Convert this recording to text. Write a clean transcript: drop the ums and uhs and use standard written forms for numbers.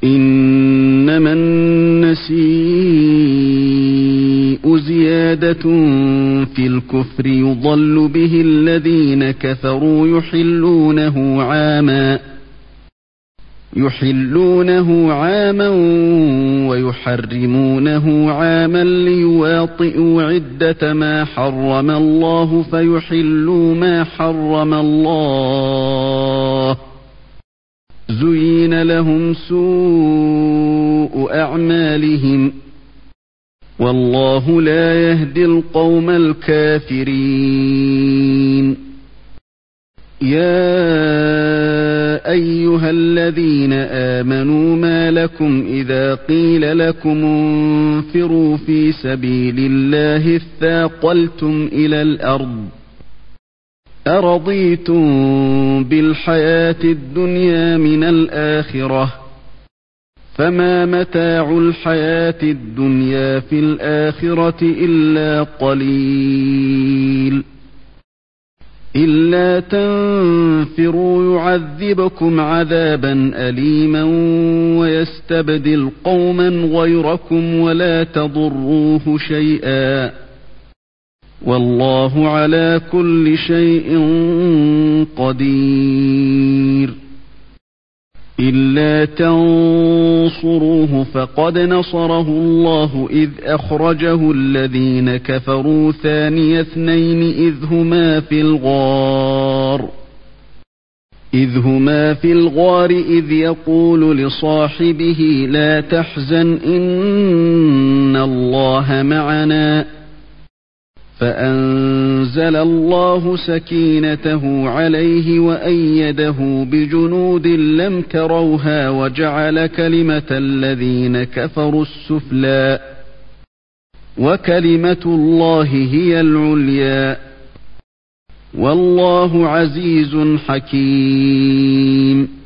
إنما النسيء زيادة في الكفر يضل به الذين كفروا يحلونه عاما ويحرمونه عاما ليواطئوا عدة ما حرم الله فيحلوا ما حرم الله. زين لهم سوء أعمالهم والله لا يهدي القوم الكافرين. يا أيها الذين آمنوا ما لكم إذا قيل لكم انفروا في سبيل الله اثاقلتم إلى الأرض أرضيتم بالحياة الدنيا من الآخرة فما متاع الحياة الدنيا في الآخرة إلا قليل. إلا تنفروا يعذبكم عذابا أليما ويستبدل قوما غيركم ولا تضروه شيئا والله على كل شيء قدير. إلا تنصروه فقد نصره الله إذ أخرجه الذين كفروا ثاني اثنين إذ هما في الغار إذ يقول لصاحبه لا تحزن إن الله معنا فأنزل الله سكينته عليه وأيده بجنود لم تروها وجعل كلمة الذين كفروا السفلى وكلمة الله هي العليا والله عزيز حكيم.